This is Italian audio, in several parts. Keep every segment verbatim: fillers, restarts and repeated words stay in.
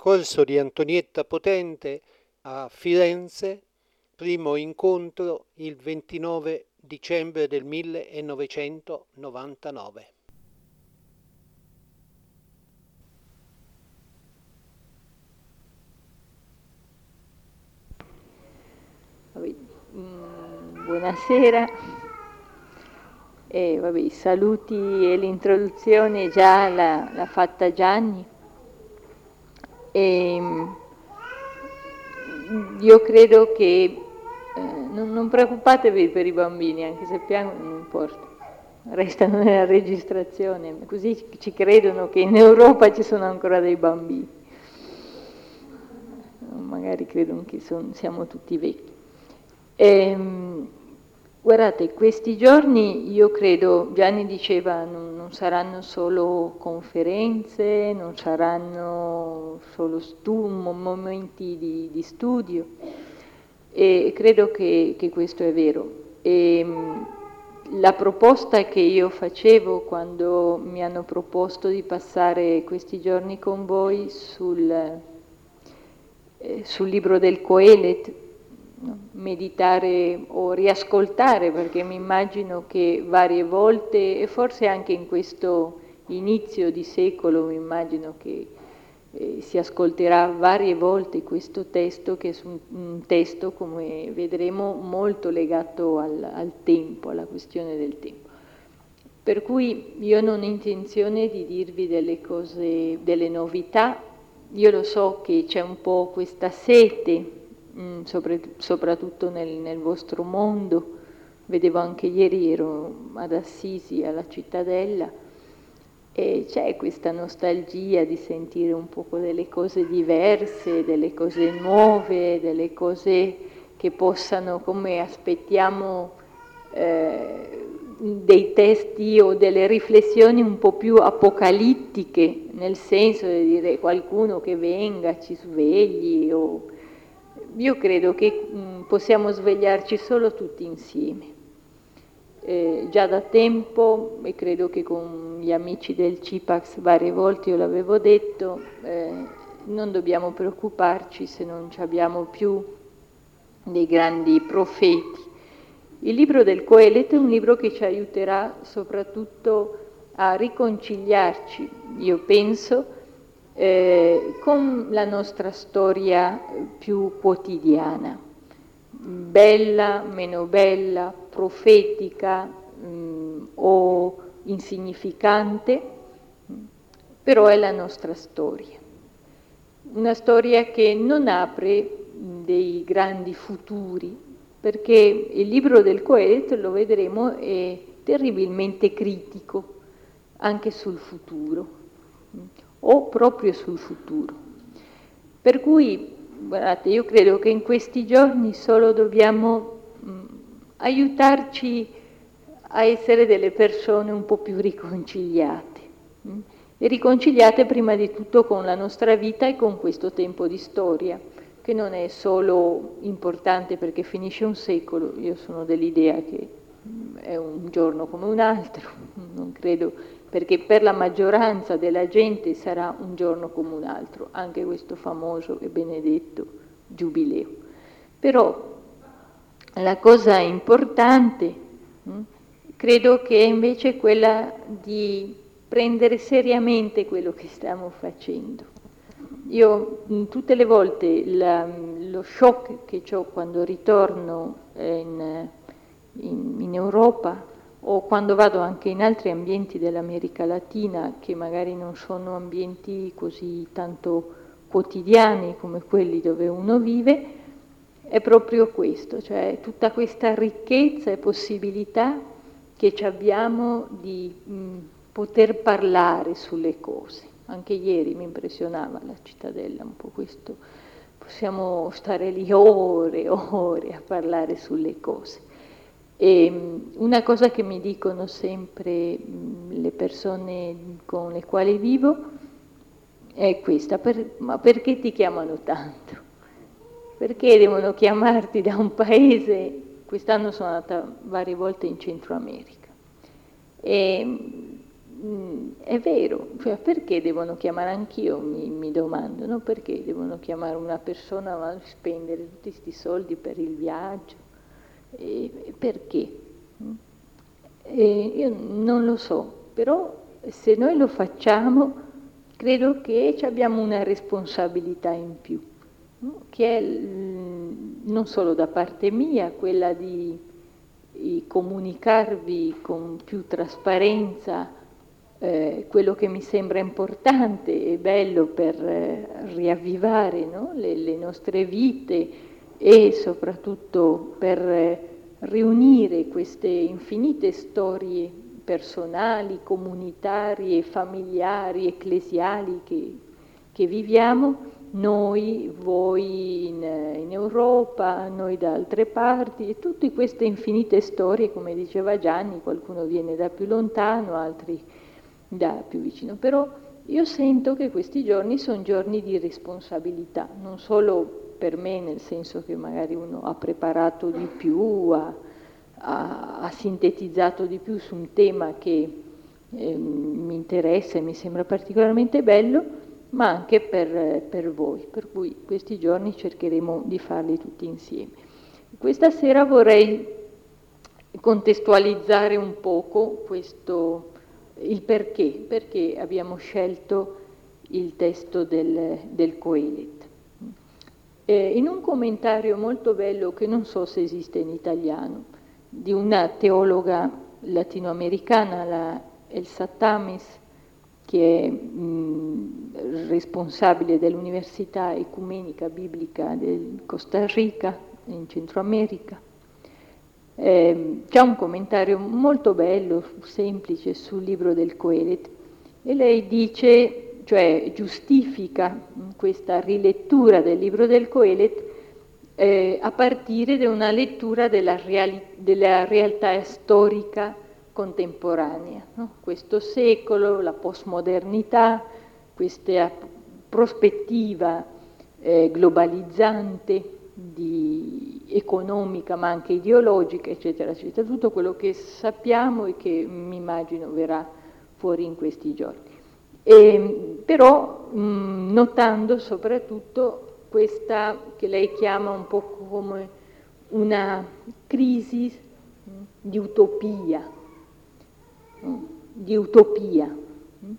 Corso di Antonietta Potente a Firenze, primo incontro il ventinove dicembre del millenovecentonovantanove. Buonasera, e, vabbè, i saluti e l'introduzione già l'ha, l'ha fatta Gianni. E, io credo che eh, non, non preoccupatevi per i bambini, anche se piangono non importa, restano nella registrazione, così ci credono che in Europa ci sono ancora dei bambini. Magari credono che son, siamo tutti vecchi. E, guardate, questi giorni io credo, Gianni diceva, non, non saranno solo conferenze, non saranno solo stu- momenti di, di studio, e credo che, che questo è vero. E, la proposta che io facevo quando mi hanno proposto di passare questi giorni con voi sul, eh, sul libro del Coelet, no? Meditare o riascoltare, perché mi immagino che varie volte, e forse anche in questo inizio di secolo, mi immagino che eh, si ascolterà varie volte questo testo, che è un, un testo, come vedremo, molto legato al, al tempo, alla questione del tempo. Per cui io non ho intenzione di dirvi delle cose, delle novità. Io lo so che c'è un po' questa sete, mh, sopra, soprattutto nel, nel vostro mondo. Vedevo anche ieri, ero ad Assisi, alla Cittadella, e c'è questa nostalgia di sentire un poco delle cose diverse, delle cose nuove, delle cose che possano, come aspettiamo, eh, dei testi o delle riflessioni un po' più apocalittiche, nel senso di dire qualcuno che venga, ci svegli. O... Io credo che mh, possiamo svegliarci solo tutti insieme. Eh, già da tempo, e credo che con gli amici del C I P A X varie volte io l'avevo detto, eh, non dobbiamo preoccuparci se non abbiamo più dei grandi profeti. Il libro del Coelet è un libro che ci aiuterà soprattutto a riconciliarci, io penso, eh, con la nostra storia più quotidiana, bella, meno bella, profetica mh, o insignificante, però è la nostra storia. Una storia che non apre dei grandi futuri, perché il libro del Coelet, lo vedremo, è terribilmente critico anche sul futuro, o proprio sul futuro. Per cui, guardate, io credo che in questi giorni solo dobbiamo mh, aiutarci a essere delle persone un po' più riconciliate. Mh? E riconciliate prima di tutto con la nostra vita e con questo tempo di storia, che non è solo importante perché finisce un secolo. Io sono dell'idea che è un giorno come un altro, non credo, perché per la maggioranza della gente sarà un giorno come un altro, anche questo famoso e benedetto giubileo. Però la cosa importante, mh, credo che è invece quella di prendere seriamente quello che stiamo facendo. Io tutte le volte la, lo shock che ho quando ritorno in, in, in Europa o quando vado anche in altri ambienti dell'America Latina, che magari non sono ambienti così tanto quotidiani come quelli dove uno vive, è proprio questo, cioè tutta questa ricchezza e possibilità che abbiamo di mh, poter parlare sulle cose. Anche ieri mi impressionava la Cittadella, un po' questo, possiamo stare lì ore e ore a parlare sulle cose. E una cosa che mi dicono sempre le persone con le quali vivo è questa: per, ma perché ti chiamano tanto? Perché devono chiamarti da un paese? Quest'anno sono andata varie volte in Centro America e è vero, cioè perché devono chiamare, anch'io mi, mi domando, no? Perché devono chiamare una persona a spendere tutti questi soldi per il viaggio? E, e perché? E io non lo so, però se noi lo facciamo credo che abbiamo una responsabilità in più, no? Che è non solo da parte mia, quella di, di comunicarvi con più trasparenza Eh, quello che mi sembra importante e bello per eh, riavvivare, no? le, le nostre vite e soprattutto per eh, riunire queste infinite storie personali, comunitarie, familiari, ecclesiali che, che viviamo, noi, voi in, in Europa, noi da altre parti, e tutte queste infinite storie, come diceva Gianni, qualcuno viene da più lontano, altri da più vicino, però io sento che questi giorni sono giorni di responsabilità, non solo per me, nel senso che magari uno ha preparato di più, ha, ha, ha sintetizzato di più su un tema che eh, mi interessa e mi sembra particolarmente bello, ma anche per, per voi, per cui questi giorni cercheremo di farli tutti insieme. Questa sera vorrei contestualizzare un poco questo il perché, perché abbiamo scelto il testo del, del Coelet. Eh, in un commentario molto bello, che non so se esiste in italiano, di una teologa latinoamericana, la Elsa Tames, che è mh, responsabile dell'Università Ecumenica Biblica del Costa Rica, in Centro America, Eh, c'è un commentario molto bello, semplice, sul libro del Coelet, e lei dice, cioè giustifica questa rilettura del libro del Coelet eh, a partire da una lettura della, reali- della realtà storica contemporanea, no? Questo secolo, la postmodernità, questa prospettiva eh, globalizzante, di economica ma anche ideologica, eccetera, eccetera, tutto quello che sappiamo e che mi immagino verrà fuori in questi giorni. E, però mh, notando soprattutto questa che lei chiama un po' come una crisi mh, di utopia, mh, di utopia, mh,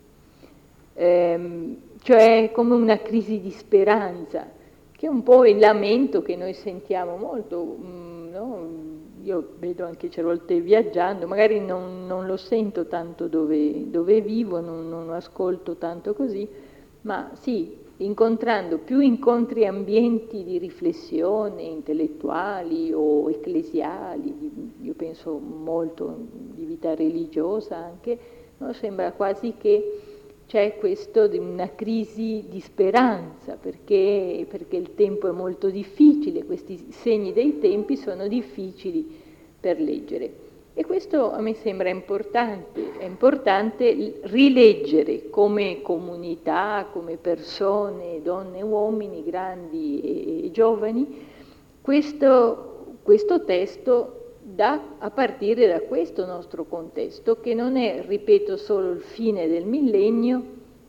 ehm, cioè come una crisi di speranza, che è un po' il lamento che noi sentiamo molto, no? Io vedo anche certe volte viaggiando, magari non, non lo sento tanto dove, dove vivo, non, non lo ascolto tanto così, ma sì, incontrando più incontri ambienti di riflessione intellettuali o ecclesiali, io penso molto di vita religiosa anche, no? Sembra quasi che c'è questo di una crisi di speranza, perché, perché il tempo è molto difficile, questi segni dei tempi sono difficili per leggere. E questo a me sembra importante, è importante rileggere come comunità, come persone, donne e uomini, grandi e, e giovani, questo, questo testo da, a partire da questo nostro contesto, che non è, ripeto, solo il fine del millennio,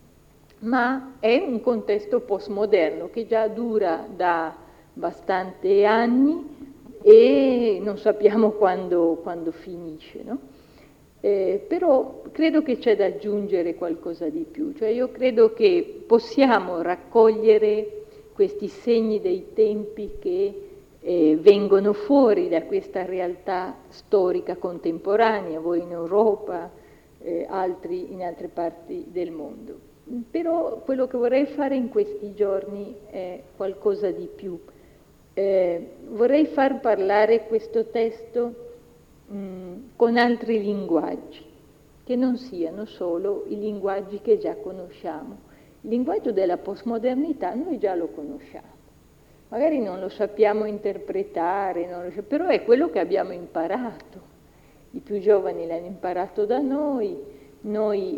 ma è un contesto postmoderno che già dura da bastanti anni e non sappiamo quando, quando finisce, no? Eh, però credo che c'è da aggiungere qualcosa di più, cioè io credo che possiamo raccogliere questi segni dei tempi che Eh, vengono fuori da questa realtà storica contemporanea, voi in Europa, eh, altri in altre parti del mondo. Però quello che vorrei fare in questi giorni è qualcosa di più. Eh, vorrei far parlare questo testo mh, con altri linguaggi, che non siano solo i linguaggi che già conosciamo. Il linguaggio della postmodernità noi già lo conosciamo. Magari non lo sappiamo interpretare, non lo, però è quello che abbiamo imparato. I più giovani l'hanno imparato da noi, noi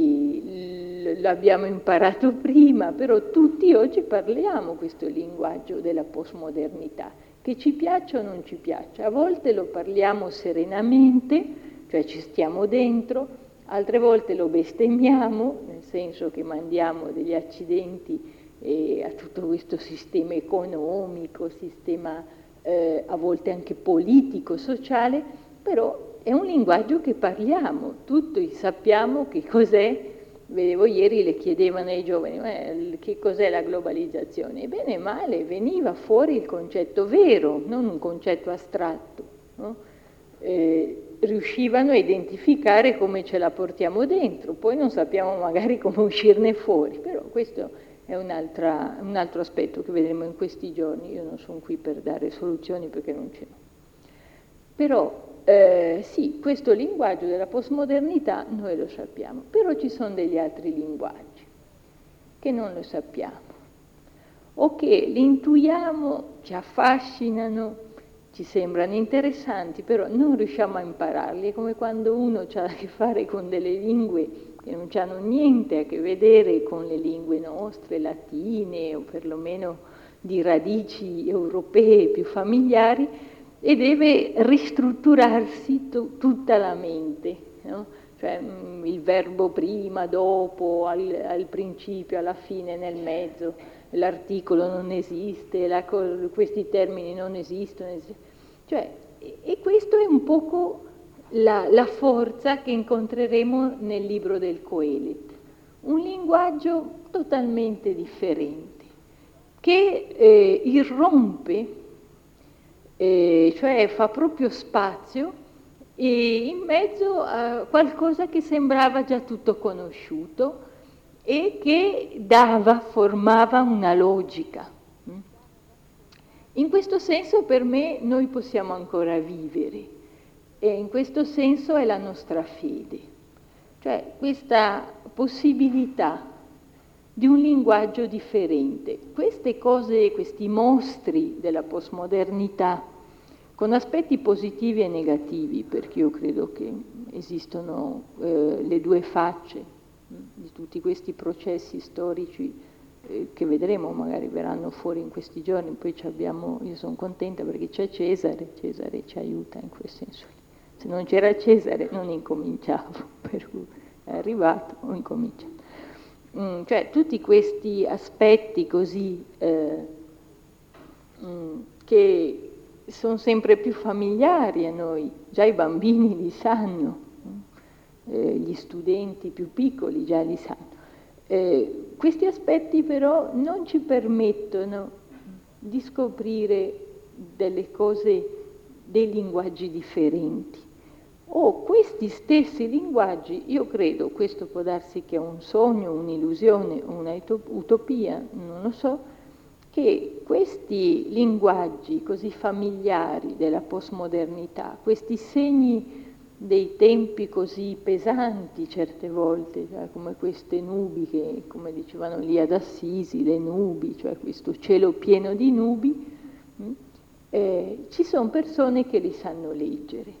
eh, l'abbiamo imparato prima, però tutti oggi parliamo questo linguaggio della postmodernità, che ci piaccia o non ci piaccia. A volte lo parliamo serenamente, cioè ci stiamo dentro, altre volte lo bestemmiamo, nel senso che mandiamo degli accidenti eh, a tutto questo sistema economico, sistema eh, a volte anche politico, sociale, però è un linguaggio che parliamo, tutti sappiamo che cos'è. Vedevo ieri, le chiedevano ai giovani, eh, che cos'è la globalizzazione? E bene o male veniva fuori il concetto vero, non un concetto astratto, no? Eh, riuscivano a identificare come ce la portiamo dentro, poi non sappiamo magari come uscirne fuori, però questo è un, un altro aspetto che vedremo in questi giorni. Io non sono qui per dare soluzioni perché non ce n'ho. Però eh, sì, questo linguaggio della postmodernità noi lo sappiamo, però ci sono degli altri linguaggi che non lo sappiamo, o che li intuiamo, ci affascinano, ci sembrano interessanti, però non riusciamo a impararli. È come quando uno ha a che fare con delle lingue che non hanno niente a che vedere con le lingue nostre, latine, o perlomeno di radici europee più familiari, e deve ristrutturarsi tu, tutta la mente, no? Cioè mh, il verbo prima, dopo, al, al principio, alla fine, nel mezzo, l'articolo non esiste, la, questi termini non esistono, cioè, e, e questo è un poco la, la forza che incontreremo nel libro del Coelet, un linguaggio totalmente differente, che eh, irrompe, eh, cioè fa proprio spazio e in mezzo a qualcosa che sembrava già tutto conosciuto e che dava, formava una logica. In questo senso per me noi possiamo ancora vivere, e in questo senso è la nostra fede, cioè questa possibilità di un linguaggio differente. Queste cose, questi mostri della postmodernità, con aspetti positivi e negativi, perché io credo che esistono eh, le due facce mh, di tutti questi processi storici eh, che vedremo, magari verranno fuori in questi giorni. Poi ci abbiamo, io sono contenta perché c'è Cesare, Cesare ci aiuta in quel senso. Se non c'era Cesare non incominciavo, per cui è arrivato, ho incominciato. Mm, cioè tutti questi aspetti così eh, mm, che sono sempre più familiari a noi, già i bambini li sanno, eh, gli studenti più piccoli già li sanno. Eh, questi aspetti però non ci permettono di scoprire delle cose, dei linguaggi differenti. O questi stessi linguaggi, io credo, questo può darsi che è un sogno, un'illusione, una utopia, non lo so, che questi linguaggi così familiari della postmodernità, questi segni dei tempi così pesanti certe volte, cioè come queste nubi che, come dicevano lì ad Assisi, le nubi, cioè questo cielo pieno di nubi, eh, ci sono persone che li sanno leggere.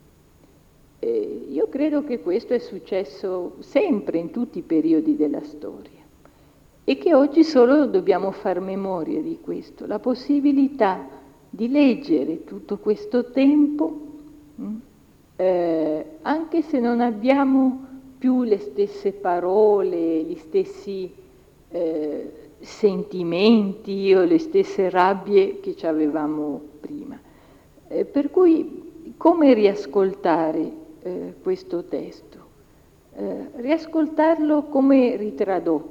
Eh, io credo che questo è successo sempre in tutti i periodi della storia e che oggi solo dobbiamo far memoria di questo, la possibilità di leggere tutto questo tempo mh, eh, anche se non abbiamo più le stesse parole, gli stessi eh, sentimenti o le stesse rabbie che ci avevamo prima. Eh, per cui come riascoltare eh, questo testo? Eh, riascoltarlo come ritradotto.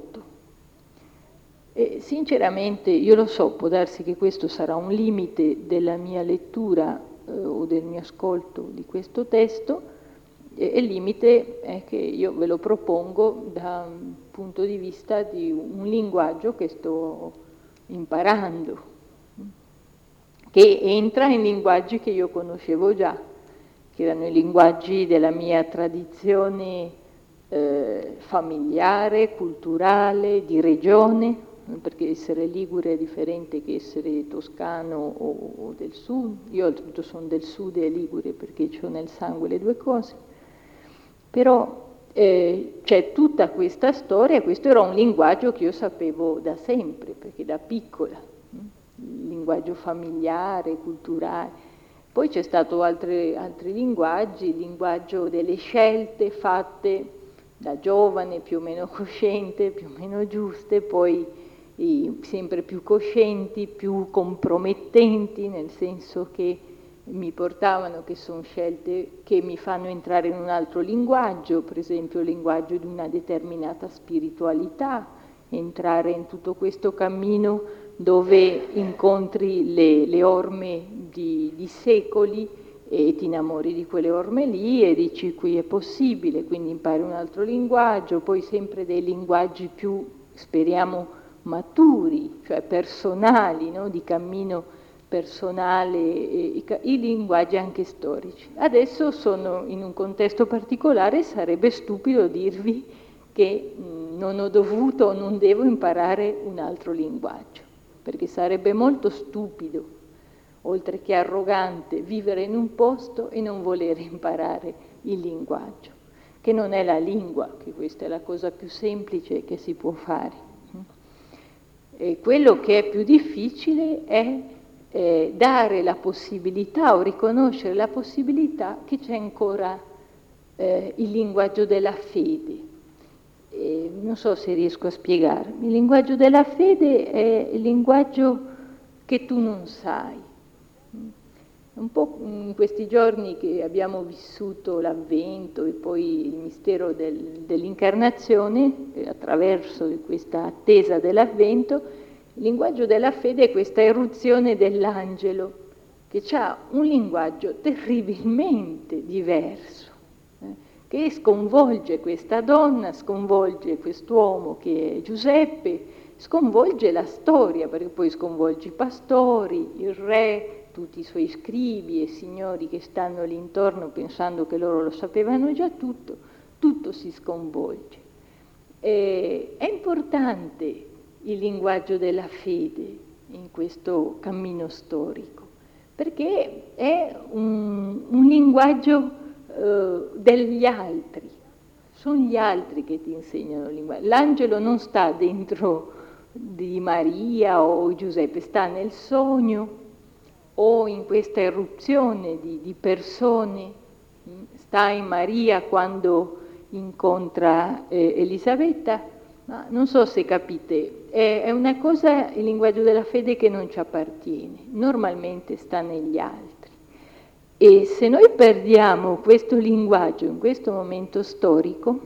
E sinceramente, io lo so, può darsi che questo sarà un limite della mia lettura eh, o del mio ascolto di questo testo, e il limite è che io ve lo propongo da un punto di vista di un linguaggio che sto imparando, che entra in linguaggi che io conoscevo già, che erano i linguaggi della mia tradizione eh, familiare, culturale, di regione, perché essere ligure è differente che essere toscano o, o del sud. Io oltretutto sono del sud e ligure perché ho nel sangue le due cose. Però eh, c'è tutta questa storia, questo era un linguaggio che io sapevo da sempre, perché da piccola, il linguaggio familiare, culturale, Poi c'è stato altri, altri linguaggi, il linguaggio delle scelte fatte da giovane, più o meno cosciente, più o meno giuste, poi i, sempre più coscienti, più compromettenti, nel senso che mi portavano, che sono scelte che mi fanno entrare in un altro linguaggio, per esempio il linguaggio di una determinata spiritualità, entrare in tutto questo cammino dove incontri le, le orme di, di secoli e ti innamori di quelle orme lì e dici qui è possibile, quindi impari un altro linguaggio, poi sempre dei linguaggi più, speriamo, maturi, cioè personali, no? Di cammino personale, e, e, i linguaggi anche storici. Adesso sono in un contesto particolare, sarebbe stupido dirvi che mh, non ho dovuto o non devo imparare un altro linguaggio, perché sarebbe molto stupido, oltre che arrogante, vivere in un posto e non volere imparare il linguaggio, che non è la lingua, che questa è la cosa più semplice che si può fare. E quello che è più difficile è eh, dare la possibilità o riconoscere la possibilità che c'è ancora eh, il linguaggio della fede. Eh, non so se riesco a spiegarmi. Il linguaggio della fede è il linguaggio che tu non sai. Un po' in questi giorni che abbiamo vissuto l'Avvento e poi il mistero del, dell'incarnazione, attraverso questa attesa dell'Avvento, il linguaggio della fede è questa eruzione dell'angelo, che ha un linguaggio terribilmente diverso, eh, che sconvolge questa donna, sconvolge quest'uomo che è Giuseppe, sconvolge la storia, perché poi sconvolge i pastori, il re, tutti i suoi scribi e signori che stanno lì intorno pensando che loro lo sapevano già tutto, tutto si sconvolge. E è importante il linguaggio della fede in questo cammino storico, perché è un, un linguaggio eh, degli altri, sono gli altri che ti insegnano il linguaggio. L'angelo non sta dentro di Maria o Giuseppe, sta nel sogno o in questa irruzione di, di persone, sta in Maria quando incontra eh, Elisabetta, ma non so se capite, è, è una cosa, il linguaggio della fede, che non ci appartiene, normalmente sta negli altri. E se noi perdiamo questo linguaggio in questo momento storico,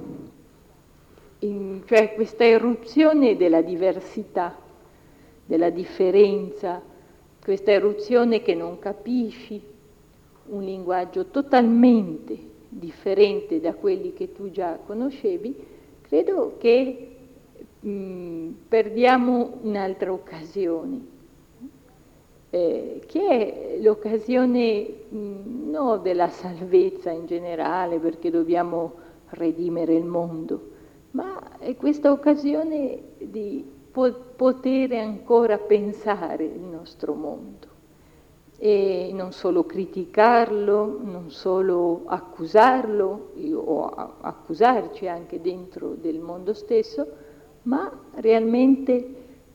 in, cioè questa irruzione della diversità, della differenza, questa eruzione che non capisci, un linguaggio totalmente differente da quelli che tu già conoscevi, credo che mh, perdiamo un'altra occasione, eh, che è l'occasione mh, non della salvezza in generale, perché dobbiamo redimere il mondo, ma è questa occasione di poter ancora pensare il nostro mondo e non solo criticarlo, non solo accusarlo o accusarci anche dentro del mondo stesso, ma realmente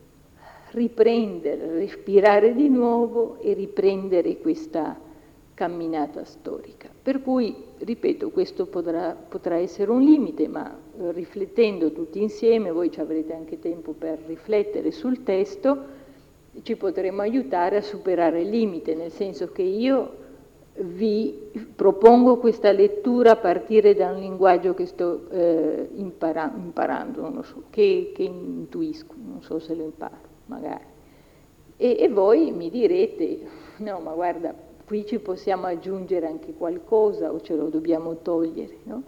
riprendere, respirare di nuovo e riprendere questa camminata storica. Per cui, ripeto, questo potrà, potrà essere un limite, ma riflettendo tutti insieme, voi ci avrete anche tempo per riflettere sul testo, ci potremo aiutare a superare il limite, nel senso che io vi propongo questa lettura a partire da un linguaggio che sto eh, impara- imparando, non lo so, che, che intuisco, non so se lo imparo, magari. E, e voi mi direte, no, ma guarda, qui ci possiamo aggiungere anche qualcosa o ce lo dobbiamo togliere, no?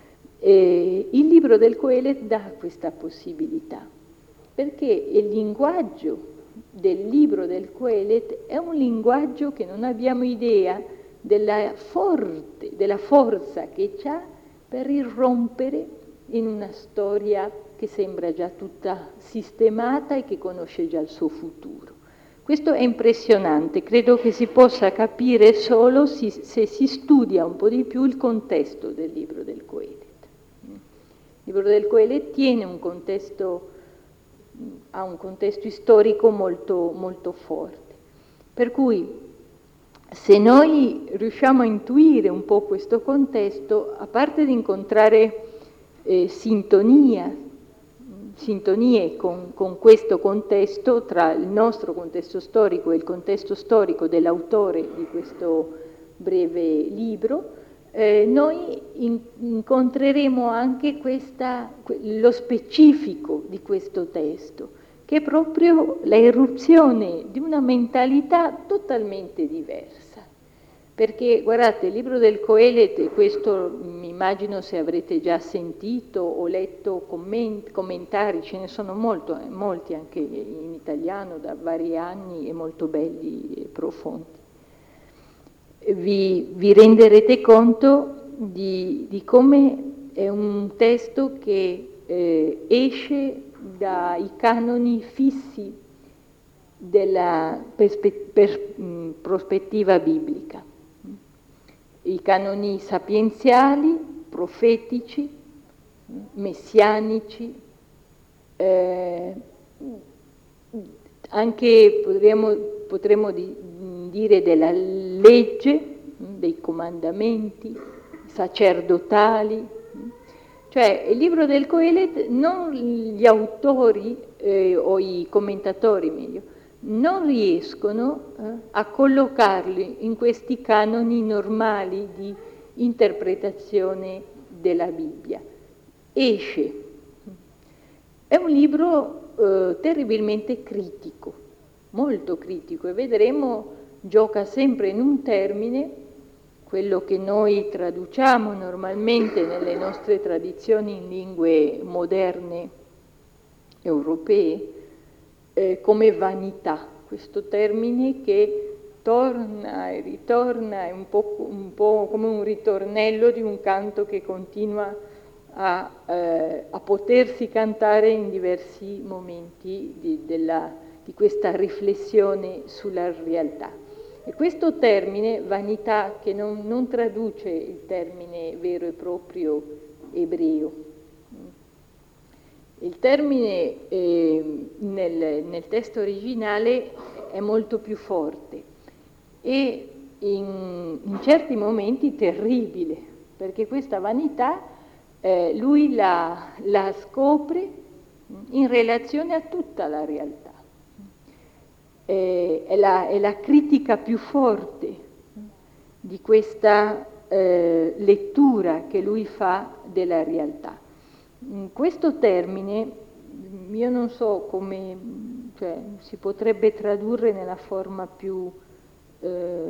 E il libro del Coelet dà questa possibilità, perché il linguaggio del libro del Coelet è un linguaggio che non abbiamo idea della, forte, della forza che ha per irrompere in una storia che sembra già tutta sistemata e che conosce già il suo futuro. Questo è impressionante, credo che si possa capire solo si, se si studia un po' di più il contesto del libro del Coelet. Il libro del Coelet tiene un contesto, ha un contesto storico molto, molto forte, per cui se noi riusciamo a intuire un po' questo contesto, a parte di incontrare eh, sintonia, sintonie con, con questo contesto, tra il nostro contesto storico e il contesto storico dell'autore di questo breve libro, eh, noi in, incontreremo anche questa, lo specifico di questo testo, che è proprio la irruzione di una mentalità totalmente diversa. Perché, guardate, il libro del Coelet, questo mi immagino se avrete già sentito o letto comment- commentari, ce ne sono molto, eh, molti anche in italiano da vari anni e molto belli e profondi. Vi, vi renderete conto di, di come è un testo che eh, esce dai canoni fissi della perspe- per, mh, prospettiva biblica. I canoni sapienziali, profetici, messianici, eh, anche potremmo, potremmo di, dire della legge, dei comandamenti sacerdotali. Cioè il libro del Coelet, non gli autori eh, o i commentatori meglio, non riescono eh, a collocarli in questi canoni normali di interpretazione della Bibbia. Esce. È un libro eh, terribilmente critico, molto critico, e vedremo gioca sempre in un termine, quello che noi traduciamo normalmente nelle nostre tradizioni in lingue moderne europee, Eh, come vanità, questo termine che torna e ritorna, è un po', un po' come un ritornello di un canto che continua a, eh, a potersi cantare in diversi momenti di, della, di questa riflessione sulla realtà. E questo termine, vanità, che non, non traduce il termine vero e proprio ebreo. Il termine eh, nel, nel testo originale è molto più forte e in, in certi momenti terribile, perché questa vanità eh, lui la, la scopre in relazione a tutta la realtà. Eh, è, la, è la critica più forte di questa eh, lettura che lui fa della realtà. Questo termine, io non so come, cioè, si potrebbe tradurre nella forma più, eh,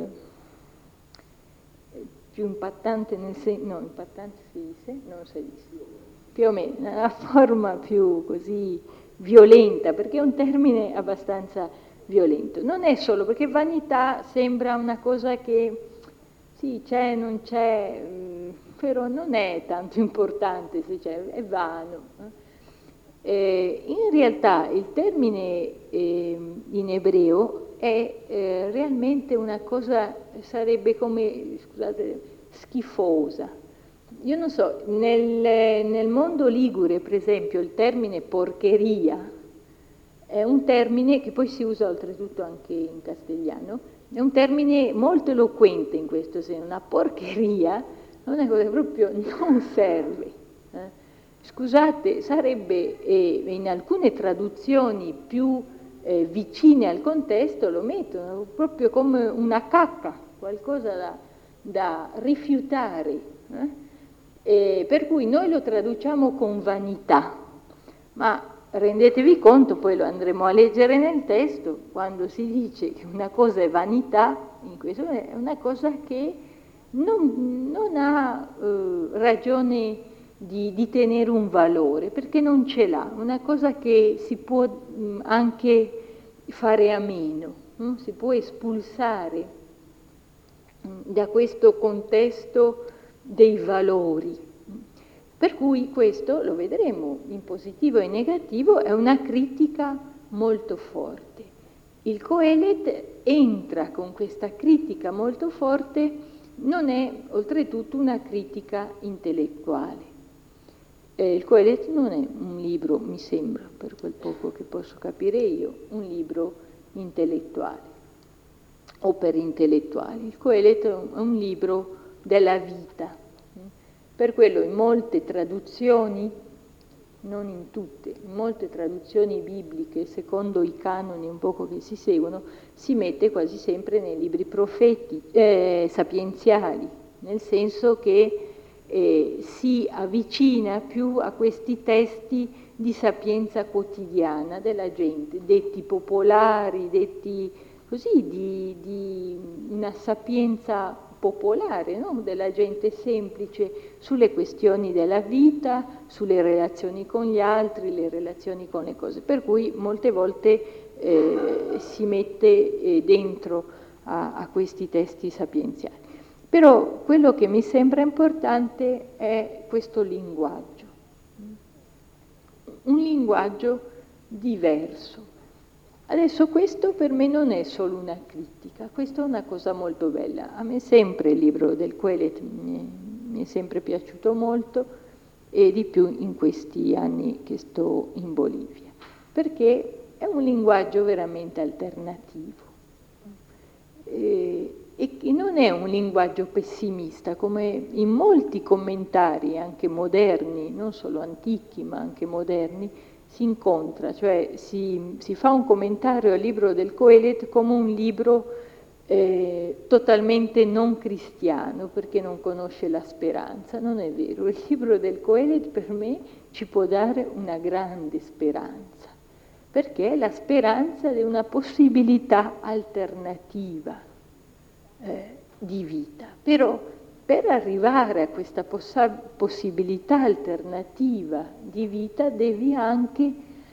più impattante, nel senso, no, impattante si dice, non si dice, più o meno, nella forma più così violenta, perché è un termine abbastanza violento. Non è solo perché vanità sembra una cosa che sì, c'è, non c'è, però non è tanto importante se c'è, è vano. Eh, in realtà il termine eh, in ebreo è eh, realmente una cosa, sarebbe come, scusate, schifosa. Io non so, nel, nel mondo ligure, per esempio, il termine porcheria è un termine che poi si usa oltretutto anche in castigliano, è un termine molto eloquente in questo senso, una porcheria è una cosa che proprio non serve. Eh? Scusate, sarebbe, eh, in alcune traduzioni più eh, vicine al contesto, lo mettono proprio come una cacca, qualcosa da, da rifiutare. Eh? E per cui noi lo traduciamo con vanità, ma rendetevi conto, poi lo andremo a leggere nel testo, quando si dice che una cosa è vanità, in questo è una cosa che non, non ha eh, ragione di, di tenere un valore, perché non ce l'ha, una cosa che si può mh, anche fare a meno, mh? Si può espulsare mh, da questo contesto dei valori. Per cui questo, lo vedremo in positivo e in negativo, è una critica molto forte. Il Coelet entra con questa critica molto forte, non è oltretutto una critica intellettuale. Eh, il Coelet non è un libro, mi sembra, per quel poco che posso capire io, un libro intellettuale. o per intellettuali. Il Coelet è un, è un libro della vita. Per quello in molte traduzioni, non in tutte, in molte traduzioni bibliche, secondo i canoni un poco che si seguono, si mette quasi sempre nei libri profeti, eh, sapienziali, nel senso che eh, si avvicina più a questi testi di sapienza quotidiana della gente, detti popolari, detti così, di, di una sapienza popolare, no? Della gente semplice sulle questioni della vita, sulle relazioni con gli altri, le relazioni con le cose, per cui molte volte eh, si mette eh, dentro a, a questi testi sapienziali. Però quello che mi sembra importante è questo linguaggio, un linguaggio diverso. Adesso questo per me non è solo una critica, questa è una cosa molto bella. A me sempre il libro del Coelet mi è, mi è sempre piaciuto molto, e di più in questi anni che sto in Bolivia, perché è un linguaggio veramente alternativo e, e che non è un linguaggio pessimista, come in molti commentari, anche moderni, non solo antichi ma anche moderni, si incontra, cioè si, si fa un commentario al libro del Coelet come un libro eh, totalmente non cristiano, perché non conosce la speranza. Non è vero, il libro del Coelet per me ci può dare una grande speranza, perché è la speranza di una possibilità alternativa eh, di vita. Però per arrivare a questa poss- possibilità alternativa di vita devi anche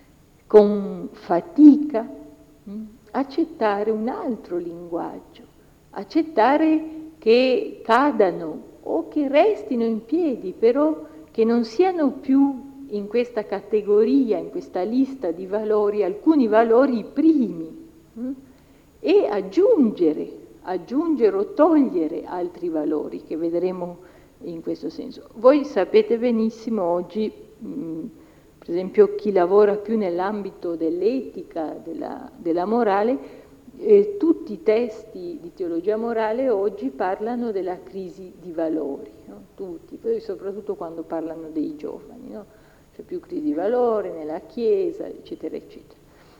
con fatica mh, accettare un altro linguaggio, accettare che cadano o che restino in piedi, però che non siano più in questa categoria, in questa lista di valori, alcuni valori primi, mh, e aggiungere aggiungere o togliere altri valori che vedremo in questo senso. Voi sapete benissimo oggi, mh, per esempio chi lavora più nell'ambito dell'etica, della, della morale, eh, tutti i testi di teologia morale oggi parlano della crisi di valori, no? Tutti, poi soprattutto quando parlano dei giovani, no? C'è più crisi di valori nella Chiesa, eccetera, eccetera.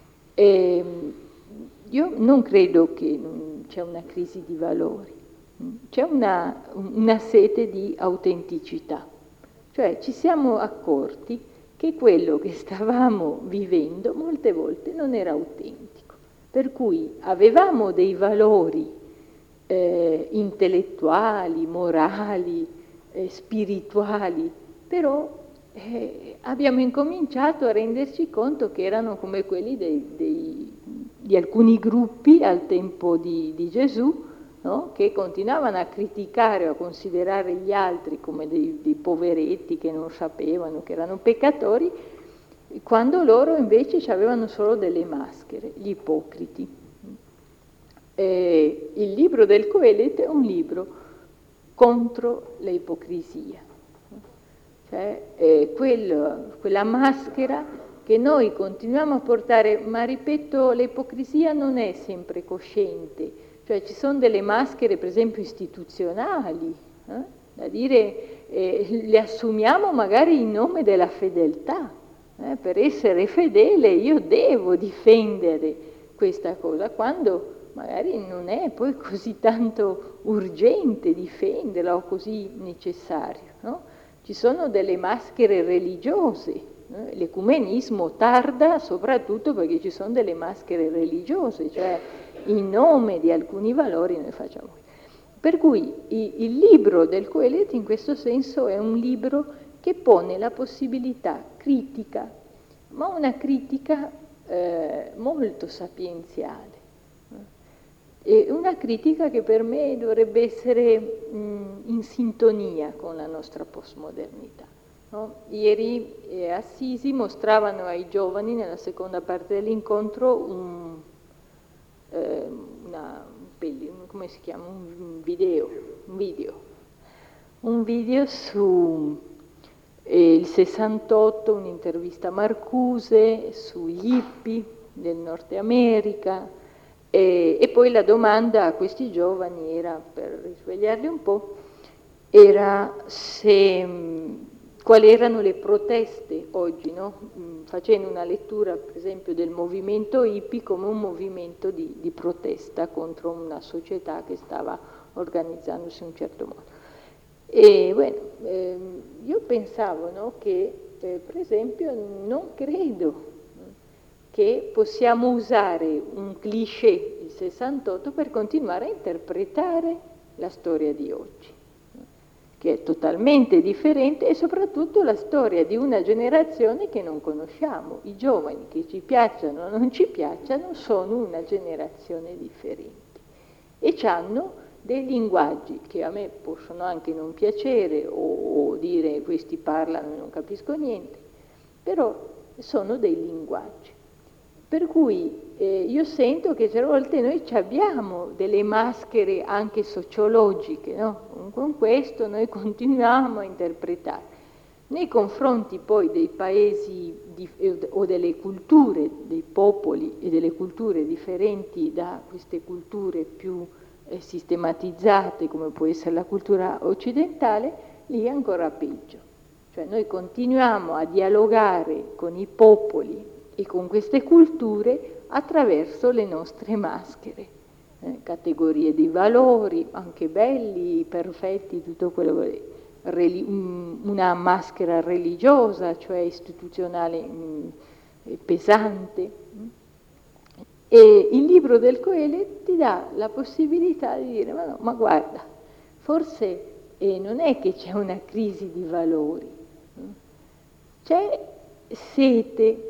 E, io non credo che c'è una crisi di valori, c'è una, una sete di autenticità, cioè ci siamo accorti che quello che stavamo vivendo molte volte non era autentico, per cui avevamo dei valori eh, intellettuali, morali, eh, spirituali, però eh, abbiamo incominciato a renderci conto che erano come quelli dei, dei di alcuni gruppi al tempo di, di Gesù, no? Che continuavano a criticare o a considerare gli altri come dei, dei poveretti che non sapevano, che erano peccatori, quando loro invece avevano solo delle maschere, gli ipocriti. E il libro del Coelet è un libro contro l'ipocrisia, cioè è quello, quella maschera che noi continuiamo a portare, ma ripeto, l'ipocrisia non è sempre cosciente, cioè ci sono delle maschere per esempio istituzionali, eh? Da dire, eh, le assumiamo magari in nome della fedeltà, eh? Per essere fedele io devo difendere questa cosa, quando magari non è poi così tanto urgente difenderla o così necessario, no? Ci sono delle maschere religiose. L'ecumenismo tarda soprattutto perché ci sono delle maschere religiose, cioè in nome di alcuni valori noi facciamo. Per cui il libro del Coelet in questo senso è un libro che pone la possibilità critica, ma una critica eh, molto sapienziale, e una critica che per me dovrebbe essere mh, in sintonia con la nostra postmodernità. No? Ieri eh, Assisi mostravano ai giovani nella seconda parte dell'incontro un, eh, una, come si chiama? un video, un video, un video su eh, il sessantotto, un'intervista a Marcuse sugli hippie del Nord America, E, e poi la domanda a questi giovani era, per risvegliarli un po', era se, quali erano le proteste oggi, no? Facendo una lettura per esempio del movimento hippie come un movimento di, di protesta contro una società che stava organizzandosi in un certo modo. E bueno, ehm, io pensavo, no, che eh, per esempio non credo che possiamo usare un cliché, il sessantotto, per continuare a interpretare la storia di oggi, che è totalmente differente e soprattutto la storia di una generazione che non conosciamo. I giovani, che ci piacciono o non ci piacciono, sono una generazione differente e hanno dei linguaggi che a me possono anche non piacere o, o dire questi parlano e non capisco niente, però sono dei linguaggi. Per cui eh, io sento che certe volte noi abbiamo delle maschere anche sociologiche, no? Con questo noi continuiamo a interpretare. Nei confronti poi dei paesi di, o delle culture, dei popoli e delle culture differenti da queste culture più eh, sistematizzate, come può essere la cultura occidentale, lì è ancora peggio. Cioè noi continuiamo a dialogare con i popoli e con queste culture attraverso le nostre maschere, eh, categorie di valori, anche belli, perfetti, tutto quello che Reli- una maschera religiosa, cioè istituzionale mh, pesante. E il libro del Coelet ti dà la possibilità di dire, ma no, ma guarda, forse eh, non è che c'è una crisi di valori, c'è sete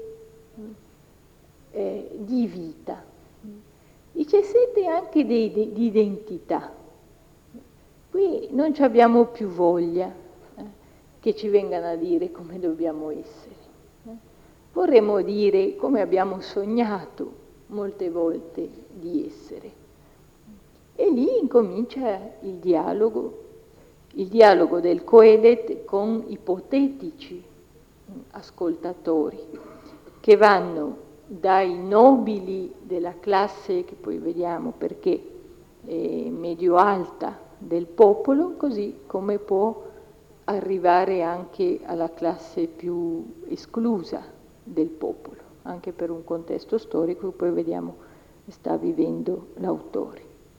Eh, di vita, dice sete anche di, di, di identità. Qui non ci abbiamo più voglia eh, che ci vengano a dire come dobbiamo essere. Eh. Vorremmo dire come abbiamo sognato molte volte di essere. E lì incomincia il dialogo, il dialogo del Coelet con ipotetici ascoltatori che vanno dai nobili della classe, che poi vediamo perché è medio-alta del popolo, così come può arrivare anche alla classe più esclusa del popolo, anche per un contesto storico che poi vediamo sta vivendo l'autore.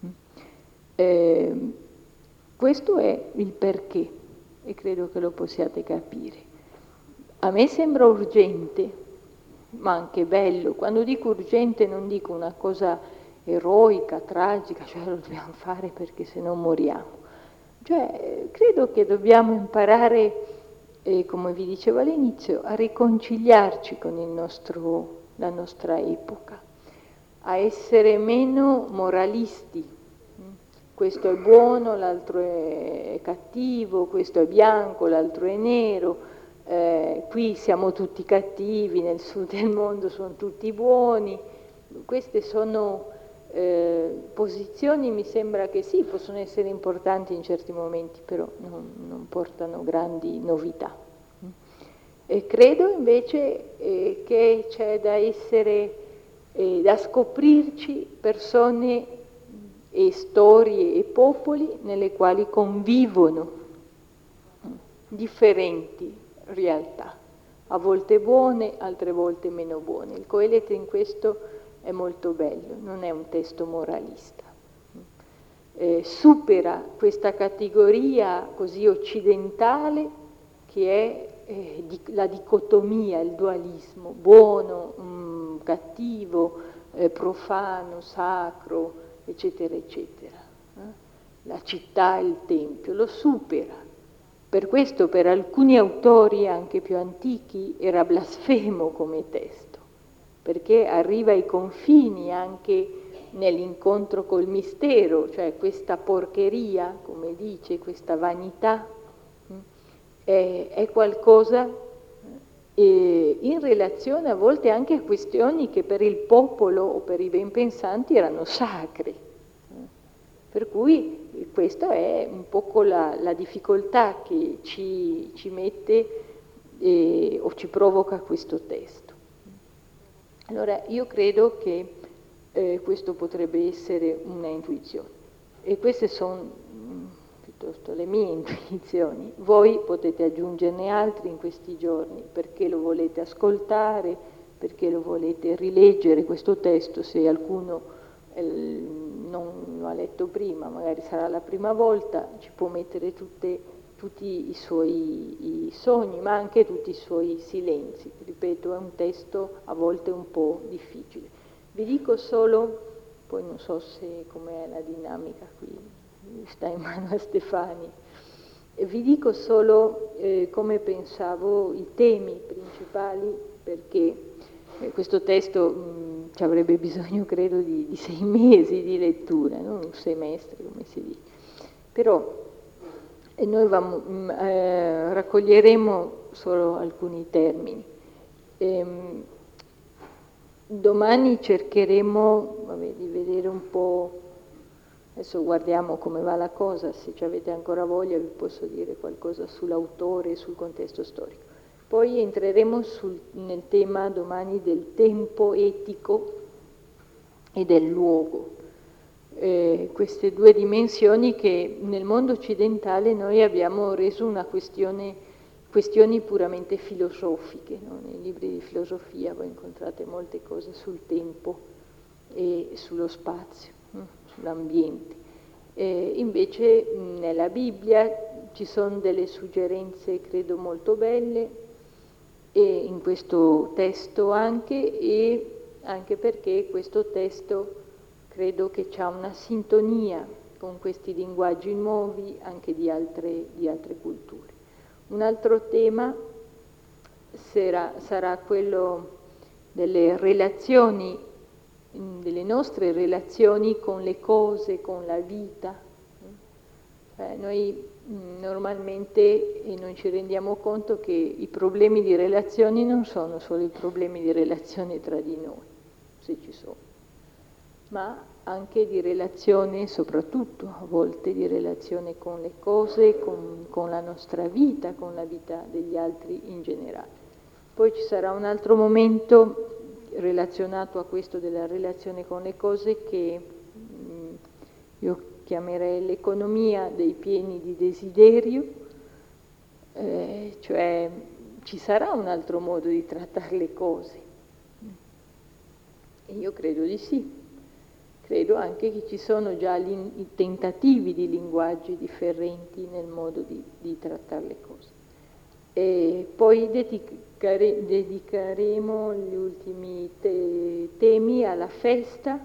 Eh, questo è il perché e credo che lo possiate capire. A me sembra urgente, ma anche bello. Quando dico urgente non dico una cosa eroica, tragica, cioè lo dobbiamo fare perché se no moriamo. Cioè, credo che dobbiamo imparare, eh, come vi dicevo all'inizio, a riconciliarci con il nostro, la nostra epoca, a essere meno moralisti. Questo è buono, l'altro è cattivo, questo è bianco, l'altro è nero. Eh, qui siamo tutti cattivi, nel sud del mondo sono tutti buoni. Queste sono eh, posizioni, mi sembra che sì, possono essere importanti in certi momenti, però non, non portano grandi novità. E credo invece eh, che c'è da essere, eh, da scoprirci persone e storie e popoli nelle quali convivono differenti realtà, a volte buone, altre volte meno buone. Il Coelet in questo è molto bello, non è un testo moralista. Eh, supera questa categoria così occidentale che è eh, di, la dicotomia, il dualismo, buono, mh, cattivo, eh, profano, sacro, eccetera, eccetera. Eh? La città e il tempio, lo supera. Per questo per alcuni autori anche più antichi era blasfemo come testo, perché arriva ai confini anche nell'incontro col mistero, cioè questa porcheria, come dice, questa vanità, è, è qualcosa eh, in relazione a volte anche a questioni che per il popolo o per i ben pensanti erano sacre. Per cui questa è un poco la, la difficoltà che ci, ci mette eh, o ci provoca questo testo. Allora io credo che eh, questo potrebbe essere una intuizione. E queste sono piuttosto le mie intuizioni. Voi potete aggiungerne altri in questi giorni, perché lo volete ascoltare, perché lo volete rileggere questo testo, se qualcuno eh, non lo ha letto prima, magari sarà la prima volta, ci può mettere tutte, tutti i suoi i sogni, ma anche tutti i suoi silenzi. Ripeto, è un testo a volte un po' difficile. Vi dico solo, poi non so se com'è la dinamica qui, sta in mano a Stefani, e vi dico solo eh, come pensavo i temi principali, perché eh, questo testo mh, ci avrebbe bisogno, credo, di, di sei mesi di lettura, non un semestre, come si dice. Però e noi vamo, mh, eh, raccoglieremo solo alcuni termini. Ehm, domani cercheremo vabbè, di vedere un po'. Adesso guardiamo come va la cosa, se ci avete ancora voglia vi posso dire qualcosa sull'autore e sul contesto storico. Poi entreremo sul, nel tema domani del tempo etico e del luogo. Eh, queste due dimensioni che nel mondo occidentale noi abbiamo reso una questione, questioni puramente filosofiche, no? Nei libri di filosofia voi incontrate molte cose sul tempo e sullo spazio, sull'ambiente. Eh, invece mh, nella Bibbia ci sono delle suggerenze, credo, molto belle, e in questo testo anche, e anche perché questo testo credo che c'ha una sintonia con questi linguaggi nuovi anche di altre, di altre culture. Un altro tema sarà, sarà quello delle relazioni, delle nostre relazioni con le cose, con la vita. Eh, noi mh, normalmente e non ci rendiamo conto che i problemi di relazioni non sono solo i problemi di relazione tra di noi, se ci sono, ma anche di relazione, soprattutto a volte di relazione con le cose, con, con la nostra vita, con la vita degli altri in generale. Poi ci sarà un altro momento relazionato a questo della relazione con le cose che mh, io chiamerei l'economia dei pieni di desiderio, eh, cioè ci sarà un altro modo di trattare le cose. E io credo di sì. Credo anche che ci sono già i tentativi di linguaggi differenti nel modo di, di trattare le cose. E poi dedicare, dedicheremo gli ultimi te, temi alla festa.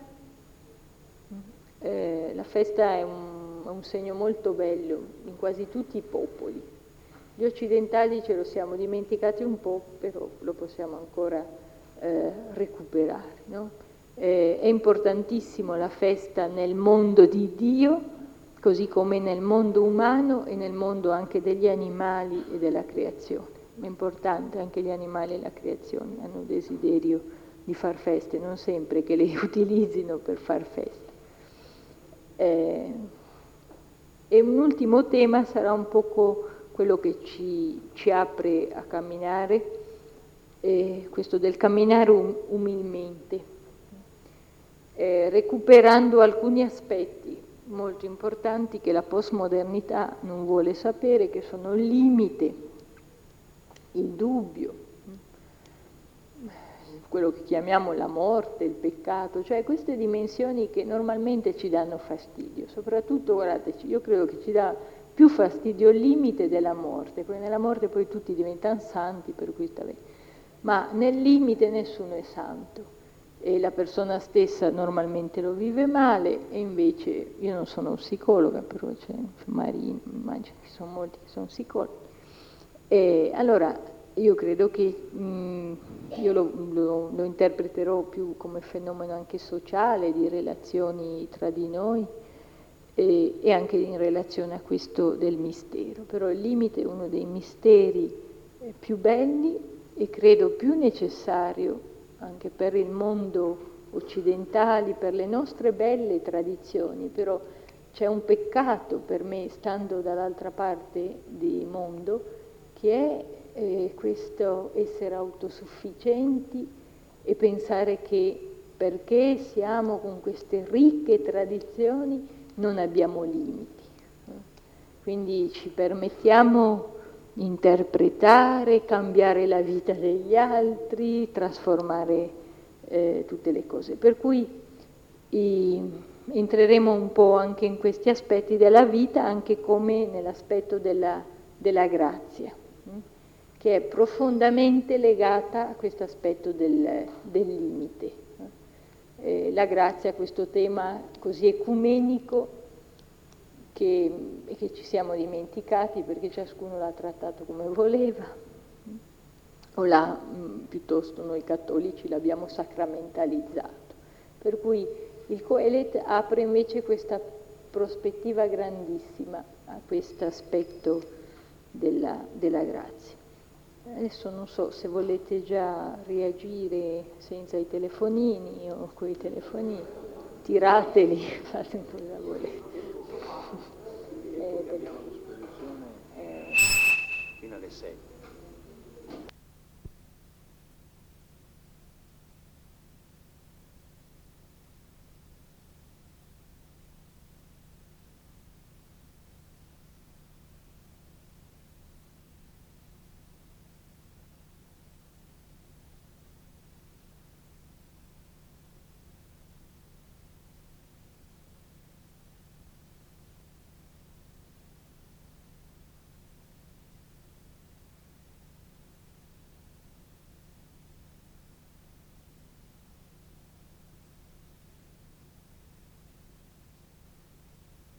Eh, la festa è un, è un segno molto bello in quasi tutti i popoli. Gli occidentali ce lo siamo dimenticati un po', però lo possiamo ancora eh, recuperare, no? Eh, è importantissimo la festa nel mondo di Dio, così come nel mondo umano e nel mondo anche degli animali e della creazione. È importante, anche gli animali e la creazione hanno desiderio di far feste, non sempre che le utilizzino per far feste. Eh, e un ultimo tema sarà un poco quello che ci, ci apre a camminare, eh, questo del camminare um, umilmente. Eh, recuperando alcuni aspetti molto importanti che la postmodernità non vuole sapere, che sono il limite, il dubbio, quello che chiamiamo la morte, il peccato, cioè queste dimensioni che normalmente ci danno fastidio. Soprattutto, guardate, io credo che ci dà più fastidio il limite della morte, perché nella morte poi tutti diventano santi, per cui sta bene. Ma nel limite nessuno è santo. E la persona stessa normalmente lo vive male, e invece io non sono psicologa, però c'è Marina, immagino che sono molti che sono psicologi. E allora io credo che mh, io lo, lo, lo interpreterò più come fenomeno anche sociale, di relazioni tra di noi e, e anche in relazione a questo del mistero. Però il limite è uno dei misteri più belli e credo più necessario anche per il mondo occidentale, per le nostre belle tradizioni, però c'è un peccato per me, stando dall'altra parte del mondo, che è eh, questo essere autosufficienti e pensare che perché siamo con queste ricche tradizioni, non abbiamo limiti. Quindi ci permettiamo di interpretare, cambiare la vita degli altri, trasformare eh, tutte le cose. Per cui i, entreremo un po' anche in questi aspetti della vita, anche come nell'aspetto della, della grazia, che è profondamente legata a questo aspetto del, del limite. Eh, la grazia, questo tema così ecumenico che, che ci siamo dimenticati perché ciascuno l'ha trattato come voleva, o l'ha, piuttosto noi cattolici l'abbiamo sacramentalizzato. Per cui il Coelet apre invece questa prospettiva grandissima a questo aspetto della, della grazia. Adesso non so se volete già reagire senza i telefonini o coi telefonini, tirateli, fate cosa volete. Eh, Fino alle sei.